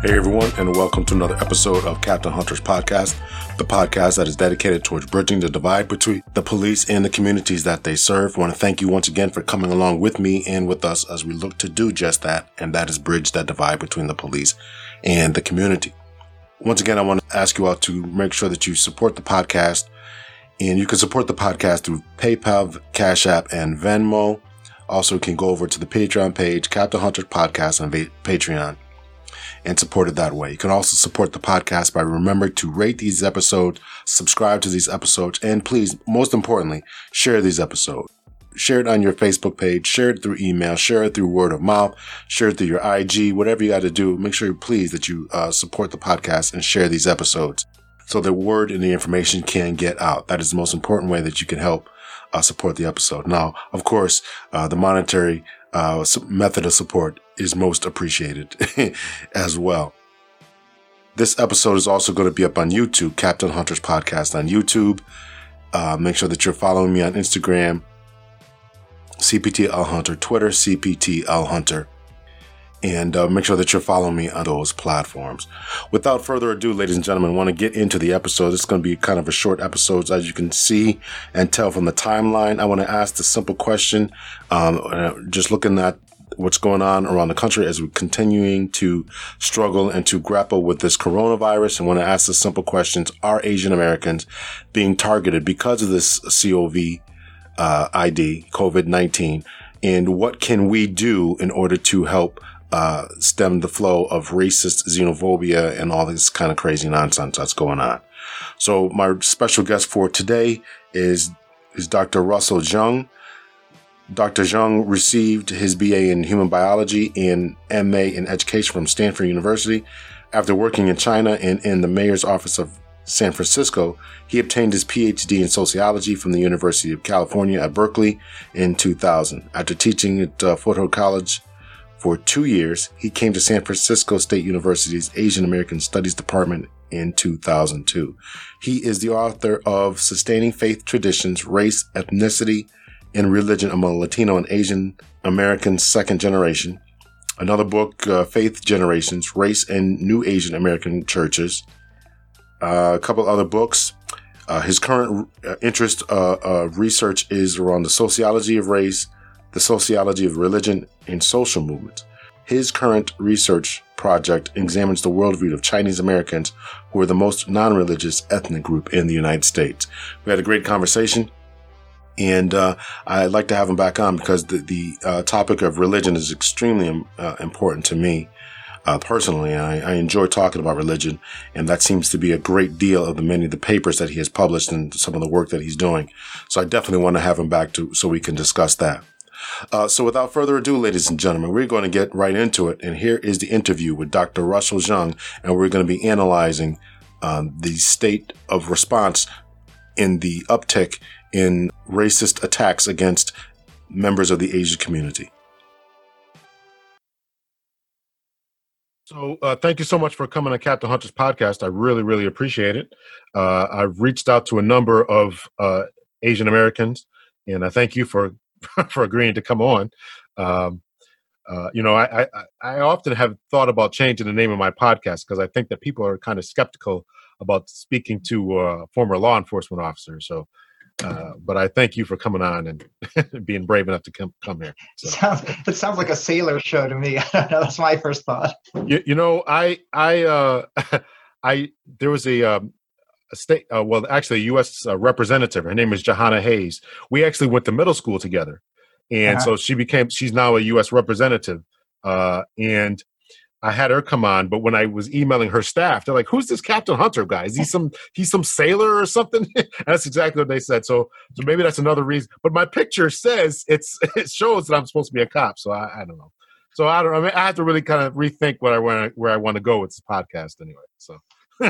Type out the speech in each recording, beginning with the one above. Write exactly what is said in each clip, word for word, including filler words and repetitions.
Hey everyone, and welcome to another episode of Captain Hunter's Podcast, the podcast that is dedicated towards bridging the divide between the police and the communities that they serve. I want to thank you once again for coming along with me and with us as we look to do just that, and that is bridge that divide between the police and the community. Once again, I want to ask you all to make sure that you support the podcast, and you can support the podcast through PayPal, Cash App, and Venmo. Also, you can go over to the Patreon page, Captain Hunter's Podcast on Patreon, and support it that way. You can also support the podcast by remembering to rate these episodes, subscribe to these episodes, and please, most importantly, share these episodes. Share it on your Facebook page, share it through email, share it through word of mouth, share it through your I G, whatever you got to do. Make sure, please, that you uh, support the podcast and share these episodes so the word and the information can get out. That is the most important way that you can help uh, support the episode. Now, of course, uh, the monetary uh, method of support is most appreciated as well. This episode is also going to be up on YouTube, Captain Hunter's Podcast on YouTube. Uh, make sure that you're following me on Instagram, C P T L Hunter, Twitter, C P T L Hunter, and uh, make sure that you're following me on those platforms. Without further ado, ladies and gentlemen, I want to get into the episode. It's going to be kind of a short episode, as you can see and tell from the timeline. I want to ask the simple question, um, just looking at what's going on around the country as we're continuing to struggle and to grapple with this coronavirus. I want to ask the simple questions. Are Asian Americans being targeted because of this C O V uh, I D, COVID nineteen? And what can we do in order to help uh, stem the flow of racist xenophobia and all this kind of crazy nonsense that's going on? So my special guest for today is, is Doctor Russell Zhang. Doctor Zhang received his B A in human biology and M A in education from Stanford University. After working in China and in the mayor's office of San Francisco, he obtained his P H D in sociology from the University of California at Berkeley in two thousand. After teaching at uh, Foothill College for two years, he came to San Francisco State University's Asian American Studies Department in two thousand two. He is the author of Sustaining Faith Traditions, Race, Ethnicity, and Religion Among Latino and Asian Americans Second Generation. Another book, uh, Faith Generations, Race and New Asian American Churches. Uh, a couple other books. Uh, his current uh, interest uh, uh, research is around the sociology of race, the sociology of religion, and social movements. His current research project examines the worldview of Chinese Americans, who are the most non-religious ethnic group in the United States. We had a great conversation. And uh, I'd like to have him back on because the, the uh, topic of religion is extremely uh, important to me uh, personally. I, I enjoy talking about religion, and that seems to be a great deal of the many of the papers that he has published and some of the work that he's doing. So I definitely want to have him back to so we can discuss that. Uh, so without further ado, ladies and gentlemen, we're going to get right into it. And here is the interview with Doctor Russell Zhang, and we're going to be analyzing um, the state of response in the uptick in racist attacks against members of the Asian community. So uh, thank you so much for coming on Captain Hunter's Podcast. I really, really appreciate it. Uh, I've reached out to a number of uh, Asian Americans, and I thank you for for agreeing to come on. Um, uh, you know, I, I, I often have thought about changing the name of my podcast because I think that people are kind of skeptical about speaking to uh, former law enforcement officers. So Uh, but I thank you for coming on and being brave enough to come come here. So. Sounds, it sounds like a sailor show to me. I don't know. That's my first thought. You, you know, I I uh, I there was a, um, a state. Uh, well, actually, a U S uh, representative. Her name is Jahana Hayes. We actually went to middle school together, and uh-huh. so she became. She's now a U S representative, uh, and I had her come on, but when I was emailing her staff, they're like, "Who's this Captain Hunter guy? Is he some he's some sailor or something?" And that's exactly what they said. So, so maybe that's another reason. But my picture says it's it shows that I'm supposed to be a cop. So I, I don't know. So I don't. I mean, I have to really kind of rethink what I want where I want to go with this podcast anyway. So,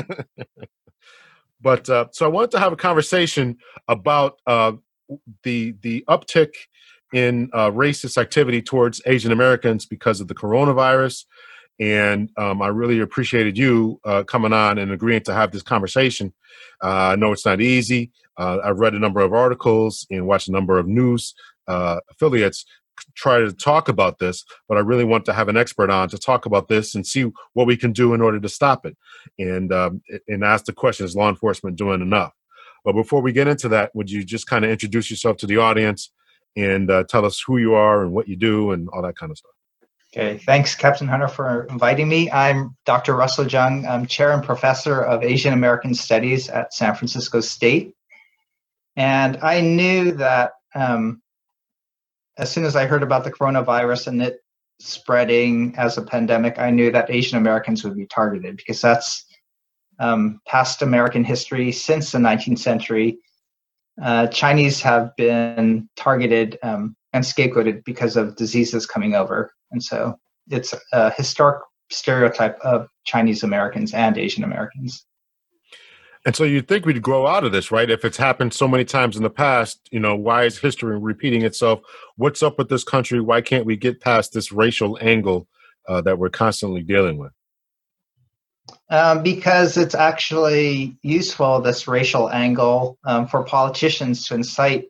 but uh, so I wanted to have a conversation about uh, the the uptick in uh, racist activity towards Asian Americans because of the coronavirus. And um, I really appreciated you uh, coming on and agreeing to have this conversation. Uh, I know it's not easy. Uh, I've read a number of articles and watched a number of news uh, affiliates try to talk about this, but I really want to have an expert on to talk about this and see what we can do in order to stop it. And um, and ask the question, is law enforcement doing enough? But before we get into that, would you just kind of introduce yourself to the audience and uh, tell us who you are and what you do and all that kind of stuff? Okay, thanks, Captain Hunter, for inviting me. I'm Doctor Russell Jung. I'm chair and professor of Asian American Studies at San Francisco State. And I knew that um, as soon as I heard about the coronavirus and it spreading as a pandemic, I knew that Asian Americans would be targeted because that's um, past American history since the nineteenth century. Uh, Chinese have been targeted um, and scapegoated because of diseases coming over. And so it's a historic stereotype of Chinese Americans and Asian Americans. And so you'd think we'd grow out of this, right? If it's happened so many times in the past, you know, why is history repeating itself? What's up with this country? Why can't we get past this racial angle uh, that we're constantly dealing with? Um, because it's actually useful, this racial angle, um, for politicians to incite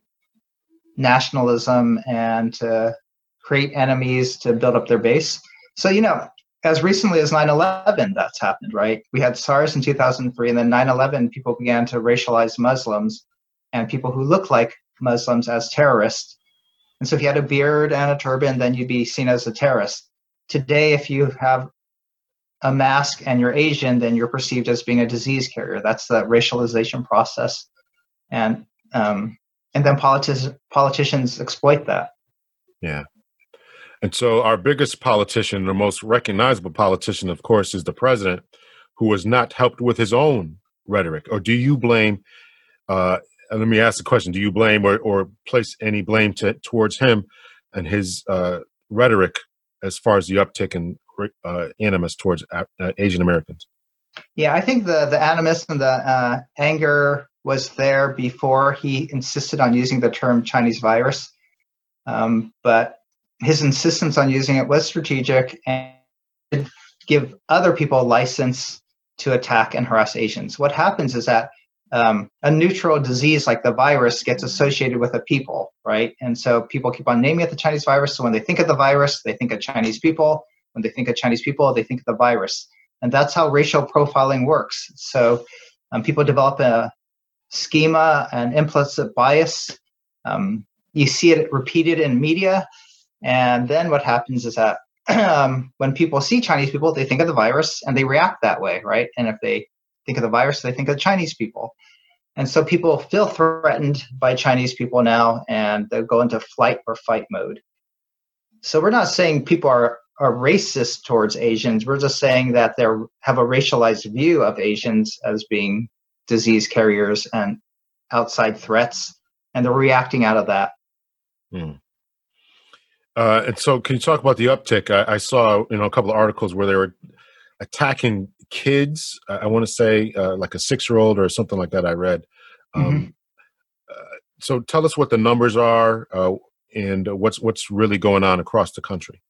nationalism and to create enemies to build up their base. So, you know, as recently as nine eleven, that's happened, right? We had SARS in two thousand three, and then nine eleven, people began to racialize Muslims and people who look like Muslims as terrorists. And so if you had a beard and a turban, then you'd be seen as a terrorist. Today, if you have a mask and you're Asian, then you're perceived as being a disease carrier. That's the racialization process. And um, and then politi- politicians exploit that. Yeah. And so our biggest politician, the most recognizable politician, of course, is the president, who has not helped with his own rhetoric. Or do you blame, uh, let me ask the question, do you blame or, or place any blame to, towards him and his uh, rhetoric as far as the uptick in uh, animus towards uh, Asian Americans? Yeah, I think the, the animus and the uh, anger was there before he insisted on using the term Chinese virus. Um, but his insistence on using it was strategic and give other people license to attack and harass Asians. What happens is that um, a neutral disease like the virus gets associated with a people, right? And so people keep on naming it the Chinese virus. So when they think of the virus, they think of Chinese people. When they think of Chinese people, they think of the virus. And that's how racial profiling works. So um, people develop a schema, an implicit bias. Um, you see it repeated in media. And then what happens is that um, when people see Chinese people, they think of the virus and they react that way, right? And if they think of the virus, they think of Chinese people. And so people feel threatened by Chinese people now, and they'll go into flight or fight mode. So we're not saying people are, are racist towards Asians. We're just saying that they have a racialized view of Asians as being disease carriers and outside threats, and they're reacting out of that. Hmm. Uh, and so can you talk about the uptick? I, I saw, you know, a couple of articles where they were attacking kids. I, I want to say uh, like a six-year-old or something like that I read. Um, mm-hmm. uh, so tell us what the numbers are uh, and what's what's really going on across the country.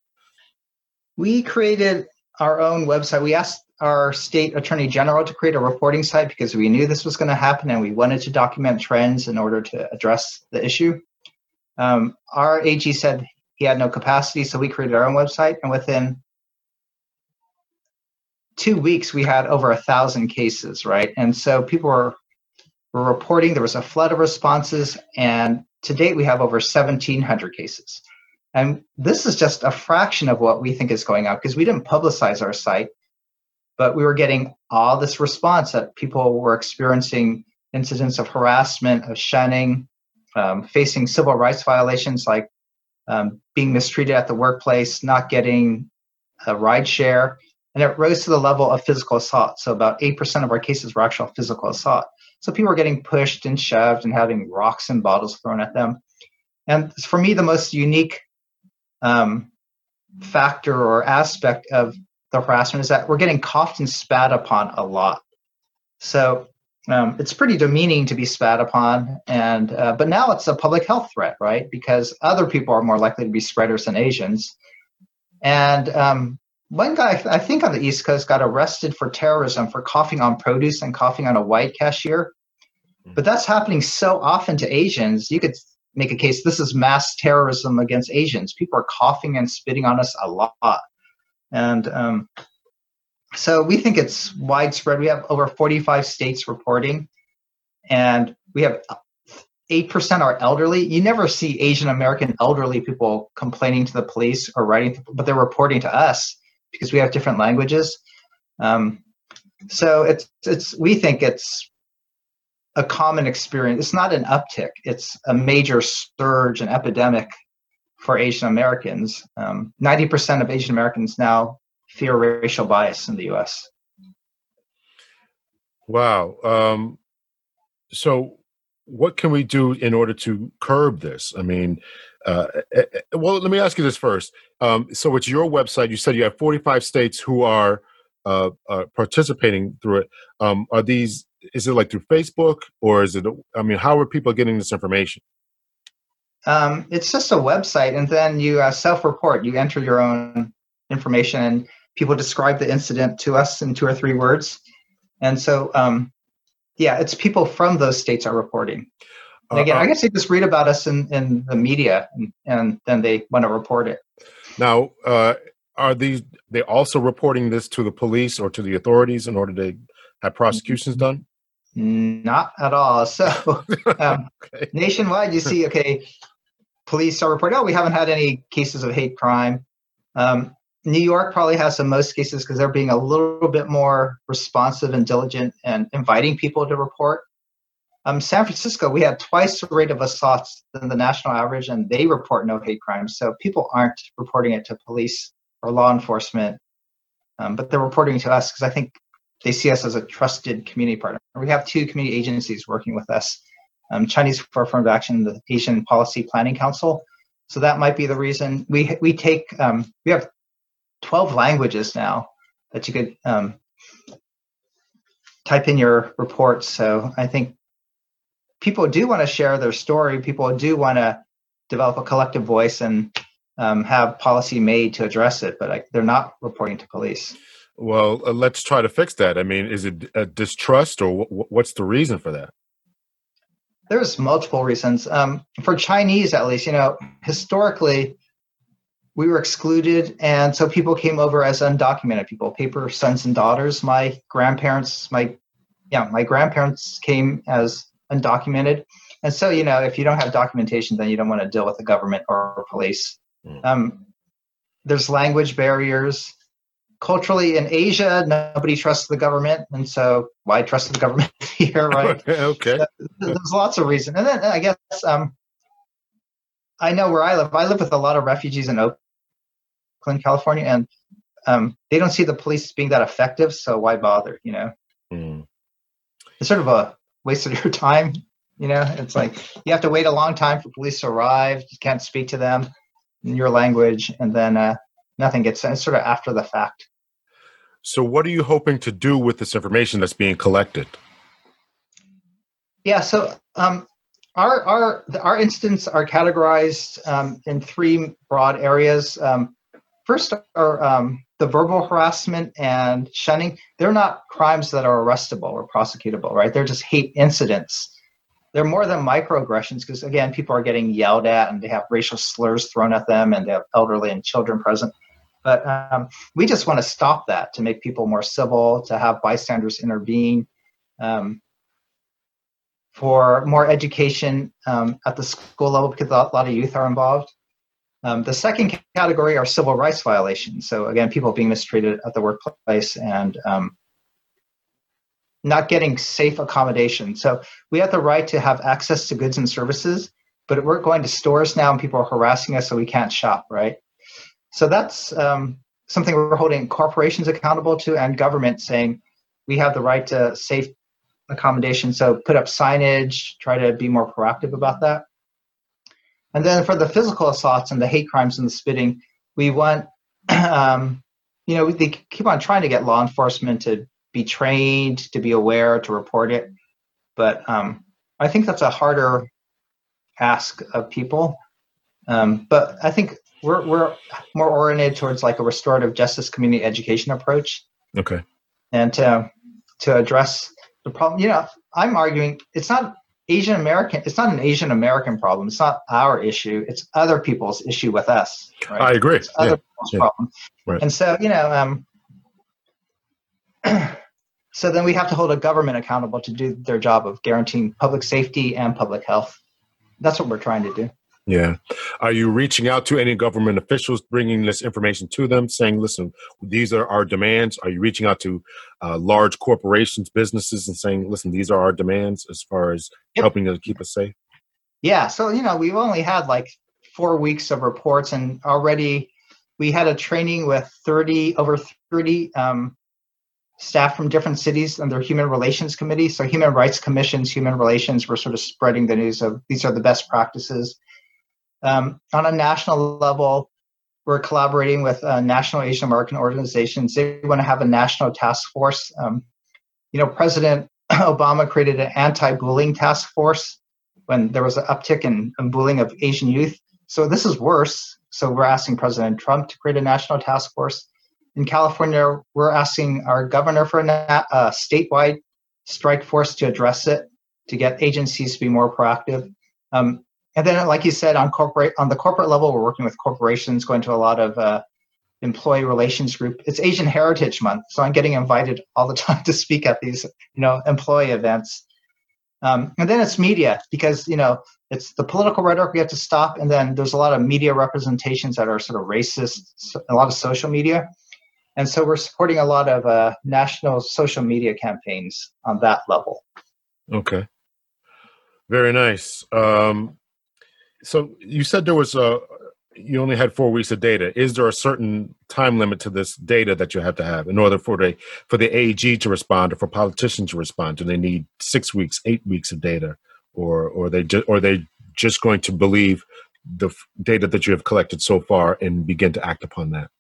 We created our own website. We asked our state attorney general to create a reporting site because we knew this was going to happen and we wanted to document trends in order to address the issue. Um, our A G said he had no capacity, so we created our own website. And within two weeks, we had over a thousand cases, right? And so people were, were reporting. There was a flood of responses. And to date, we have over seventeen hundred cases. And this is just a fraction of what we think is going on because we didn't publicize our site, but we were getting all this response that people were experiencing incidents of harassment, of shunning, um, facing civil rights violations like um, being mistreated at the workplace, not getting a ride share. And it rose to the level of physical assault. So about eight percent of our cases were actual physical assault. So people were getting pushed and shoved and having rocks and bottles thrown at them. And for me, the most unique um, factor or aspect of the harassment is that we're getting coughed and spat upon a lot. So um, it's pretty demeaning to be spat upon. And uh, but now it's a public health threat, right? Because other people are more likely to be spreaders than Asians. And um, one guy, I think on the East Coast, got arrested for terrorism for coughing on produce and coughing on a white cashier. But that's happening so often to Asians. You could make a case. This is mass terrorism against Asians. People are coughing and spitting on us a lot. And um, so we think it's widespread. We have over forty-five states reporting, and we have eight percent are elderly. You never see Asian American elderly people complaining to the police or writing, but they're reporting to us because we have different languages. Um, so it's it's we think it's a common experience. It's not an uptick. It's a major surge, an epidemic for Asian Americans. Um, ninety percent of Asian Americans now fear racial bias in the U S. Wow. Um, so what can we do in order to curb this? I mean, uh, well, let me ask you this first. Um, so it's your website. You said you have forty-five states who are uh, uh, participating through it. Um, are these, is it like through Facebook, or is it, I mean, how are people getting this information? Um, it's just a website, and then you uh, self-report. You enter your own information, and people describe the incident to us in two or three words. And so, um, yeah, it's people from those states are reporting. And again, uh, I guess they just read about us in, in the media, and, and then they want to report it. Now, uh, are these, they also reporting this to the police or to the authorities in order to have prosecutions done? Not at all. So um, okay. Nationwide, you see, okay, police are reporting, oh, we haven't had any cases of hate crime. Um, New York probably has the most cases because they're being a little bit more responsive and diligent and inviting people to report. Um, San Francisco, we had twice the rate of assaults than the national average, and they report no hate crimes. So people aren't reporting it to police or law enforcement, um, but they're reporting to us because I think they see us as a trusted community partner. We have two community agencies working with us, um, Chinese for Affirmative Action, the Asian Policy Planning Council. So that might be the reason. We we take, um, we have twelve languages now that you could um, type in your reports. So I think people do want to share their story. People do want to develop a collective voice and um, have policy made to address it, but like, they're not reporting to police. Well, uh, let's try to fix that. I mean, is it a distrust, or w- what's the reason for that? There's multiple reasons. Um, for Chinese, at least, you know, historically, we were excluded, and so people came over as undocumented people, paper sons and daughters. My grandparents, my yeah, my grandparents came as undocumented, and so you know, if you don't have documentation, then you don't want to deal with the government or police. Mm. Um, there's language barriers. Culturally, in Asia, nobody trusts the government, and so why trust the government here, right? Okay. So there's lots of reasons, and then I guess um, I know where I live. I live with a lot of refugees in Oakland, California, and um, they don't see the police being that effective, so why bother? You know, mm. It's sort of a waste of your time. You know, it's like you have to wait a long time for police to arrive. You can't speak to them in your language, and then uh, nothing gets done. It's sort of after the fact. So what are you hoping to do with this information that's being collected? Yeah, so um, our our our incidents are categorized um, in three broad areas. Um, first are um, the verbal harassment and shunning. They're not crimes that are arrestable or prosecutable, right? They're just hate incidents. They're more than microaggressions because, again, people are getting yelled at and they have racial slurs thrown at them and they have elderly and children present. But um, we just want to stop that to make people more civil, to have bystanders intervene, um, for more education um, at the school level because a lot of youth are involved. Um, the second category are civil rights violations. So again, people being mistreated at the workplace and um, not getting safe accommodation. So we have the right to have access to goods and services, but we're going to stores now and people are harassing us so we can't shop, right? So that's um, something we're holding corporations accountable to and government saying we have the right to safe accommodation. So put up signage, try to be more proactive about that. And then for the physical assaults and the hate crimes and the spitting, we want, um, you know, they keep on trying to get law enforcement to be trained, to be aware, to report it. But um, I think that's a harder ask of people. Um, but I think we're we're more oriented towards like a restorative justice community education approach. Okay. And to to address the problem, you know, I'm arguing it's not Asian American, it's not an Asian American problem. It's not our issue. It's other people's issue with us. Right? I agree. It's other yeah. people's yeah. problem. Right. And so, you know, um, so then we have to hold a government accountable to do their job of guaranteeing public safety and public health. That's what we're trying to do. Yeah. Are you reaching out to any government officials, bringing this information to them, saying, listen, these are our demands? Are you reaching out to uh, large corporations, businesses, and saying, listen, these are our demands as far as yep. helping to keep us safe? Yeah. So, you know, we've only had like four weeks of reports, and already we had a training with thirty, over thirty um, staff from different cities and their human relations committee. So human rights commissions, human relations, were sort of spreading the news of these are the best practices. Um, on a national level, we're collaborating with uh, national Asian American organizations. They want to have a national task force. Um, you know, President Obama created an anti-bullying task force when there was an uptick in, in bullying of Asian youth. So this is worse. So we're asking President Trump to create a national task force. In California, we're asking our governor for a na- uh, statewide strike force to address it, to get agencies to be more proactive. Um, And then, like you said, on corporate on the corporate level, we're working with corporations, going to a lot of uh, employee relations group. It's Asian Heritage Month, so I'm getting invited all the time to speak at these, you know, employee events. Um, and then it's media, because you know it's the political rhetoric we have to stop, and then there's a lot of media representations that are sort of racist, a lot of social media, and so we're supporting a lot of uh, national social media campaigns on that level. Okay, very nice. Um, So you said there was a, you only had four weeks of data. Is there a certain time limit to this data that you have to have in order for the for the A G to respond or for politicians to respond? Do they need six weeks, eight weeks of data, or or they just or are they just going to believe the f- data that you have collected so far and begin to act upon that?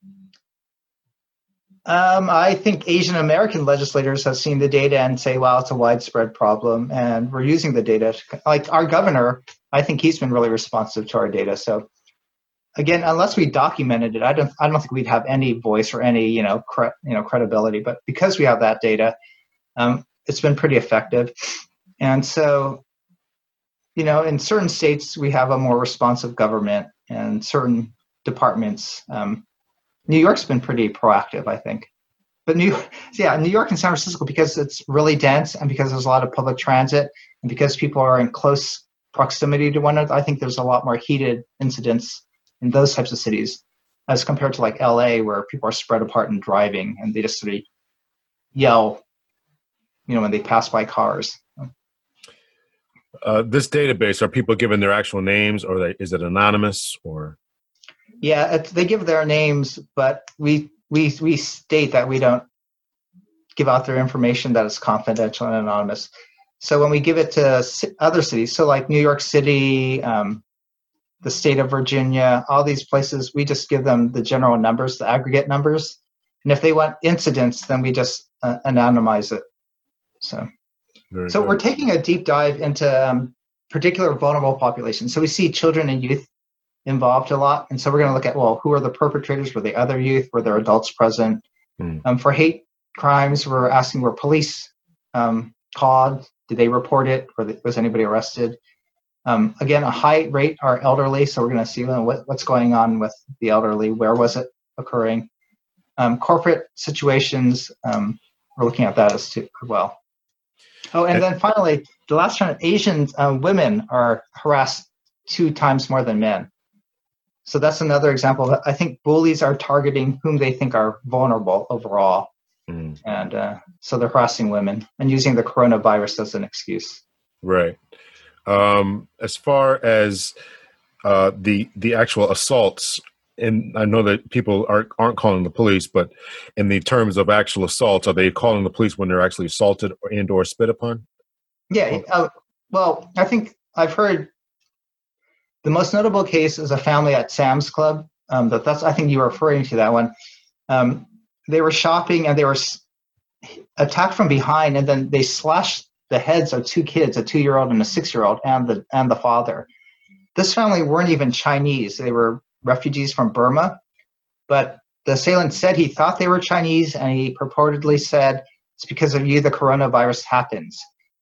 Um, I think Asian American legislators have seen the data and say, "Wow, it's a widespread problem," and we're using the data. To, like our governor, I think he's been really responsive to our data. So, again, unless we documented it, I don't, I don't think we'd have any voice or any, you know, cre- you know, credibility. But because we have that data, um, it's been pretty effective. And so, you know, in certain states, we have a more responsive government, and certain departments. Um, New York's been pretty proactive, I think. But New, yeah, New York and San Francisco, because it's really dense and because there's a lot of public transit and because people are in close proximity to one another, I think there's a lot more heated incidents in those types of cities as compared to like L A, where people are spread apart and driving and they just sort of yell, you know, when they pass by cars. Uh, this database, are people given their actual names, or they, is it anonymous, or? Yeah, it's, they give their names, but we we we state that we don't give out their information, that is confidential and anonymous. So when we give it to other cities, so like New York City, um, the state of Virginia, all these places, we just give them the general numbers, the aggregate numbers. And if they want incidents, then we just uh, anonymize it. So, Very so good. we're taking a deep dive into um, particular vulnerable populations. So we see children and youth involved a lot. And so we're going to look at, well, who are the perpetrators? Were they other youth? Were there adults present? Hmm. Um, for hate crimes, we're asking, were police um, called? Did they report it? Or was anybody arrested? Um, again, a high rate are elderly. So we're going to see well, what, what's going on with the elderly. Where was it occurring? Um, corporate situations, um, we're looking at that as, too, as well. Oh, and then finally, the last one, Asian uh, women are harassed two times more than men. So that's another example. I think bullies are targeting whom they think are vulnerable overall. Mm. And uh, so they're harassing women and using the coronavirus as an excuse. Right. Um, as far as uh, the the actual assaults, and I know that people aren't, aren't calling the police, but in the terms of actual assaults, are they calling the police when they're actually assaulted or, and or spit upon? Yeah. Uh, well, I think I've heard the most notable case is a family at Sam's Club. Um, but that's, I think you were referring to that one. Um, they were shopping and they were s- attacked from behind, and then they slashed the heads of two kids, a two-year-old and a six-year-old, and the and the father. This family weren't even Chinese; they were refugees from Burma. But the assailant said he thought they were Chinese, and he purportedly said, "It's because of you the coronavirus happens."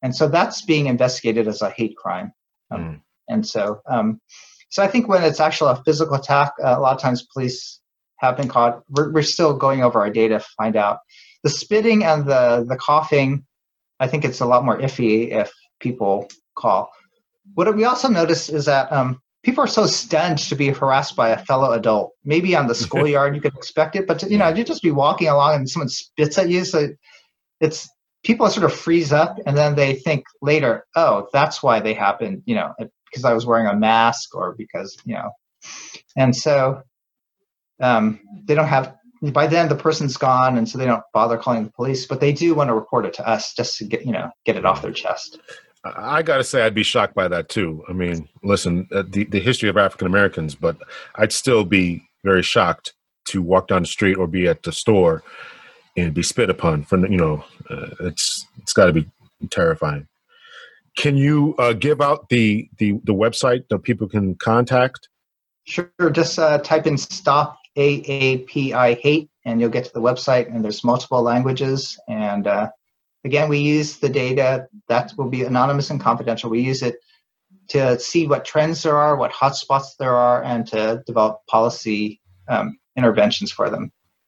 And so that's being investigated as a hate crime. Um, mm. And so, um, so I think when it's actually a physical attack, uh, a lot of times police have been caught. We're, we're still going over our data to find out. The spitting and the the coughing, I think it's a lot more iffy if people call. What we also notice is that um, people are so stunned to be harassed by a fellow adult. Maybe on the schoolyard you could expect it, but to, you know, you just be walking along and someone spits at you. So it's people sort of freeze up, and then they think later, oh, that's why they happened. You know, because I was wearing a mask, or because you know, and so um, they don't have. By then, the person's gone, and so they don't bother calling the police. But they do want to report it to us just to get you know get it off their chest. I got to say, I'd be shocked by that too. I mean, listen, uh, the the history of African Americans, but I'd still be very shocked to walk down the street or be at the store and be spit upon. For you know, uh, it's it's got to be terrifying. Can you uh, give out the the the website that people can contact? Sure. Just uh, type in "Stop A A P I Hate" and you'll get to the website. And there's multiple languages. And uh, again, we use the data that will be anonymous and confidential. We use it to see what trends there are, what hotspots there are, and to develop policy um, interventions for them.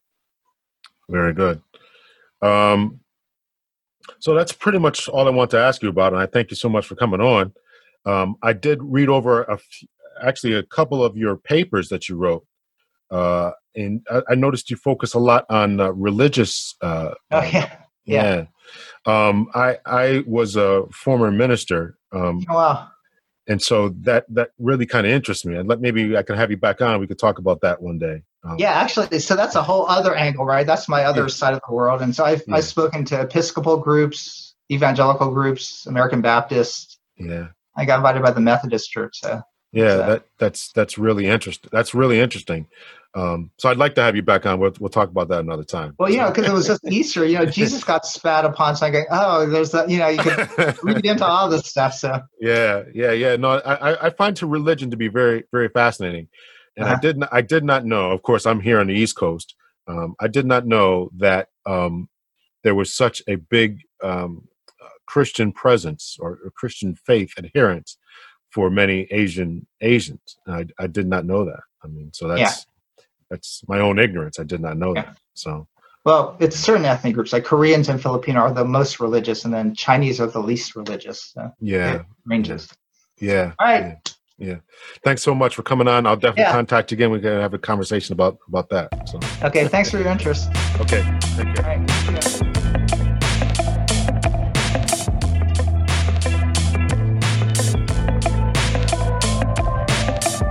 Very good. Um, so that's pretty much all I want to ask you about, and I thank you so much for coming on. Um, I did read over a f- actually a couple of your papers that you wrote, uh, and I, I noticed you focus a lot on uh, religious. Uh, oh yeah, yeah. yeah. Um, I I was a former minister. Um, oh, wow. And so that that really kind of interests me. And let maybe I can have you back on. We could talk about that one day. Um, yeah, actually, so that's a whole other angle, right? That's my other yeah. side of the world. And so I've yeah. I've spoken to Episcopal groups, evangelical groups, American Baptist. Yeah. I got invited by the Methodist Church. So yeah, so. that that's that's really interesting. That's really interesting. Um, so I'd like to have you back on. We'll we'll talk about that another time. Well, you know, because it was just Easter. You know, Jesus got spat upon. So I go, oh, there's that. You know, you could read into all this stuff. So yeah, yeah, yeah. No, I I find to religion to be very very fascinating, and uh-huh. I did not I did not know. Of course, I'm here on the East Coast. Um, I did not know that um, there was such a big um, uh, Christian presence or, or Christian faith adherence for many Asian Asians. I I did not know that. I mean, so that's. Yeah. That's my own ignorance. I did not know yeah. that. So, well, it's certain ethnic groups like Koreans and Filipino are the most religious, and then Chinese are the least religious. So yeah, ranges. Yeah. All right. Yeah. yeah. Thanks so much for coming on. I'll definitely yeah. contact you again. We can have a conversation about about that. So. Okay. Thanks for your interest. Okay. Thank you. All right. Yeah.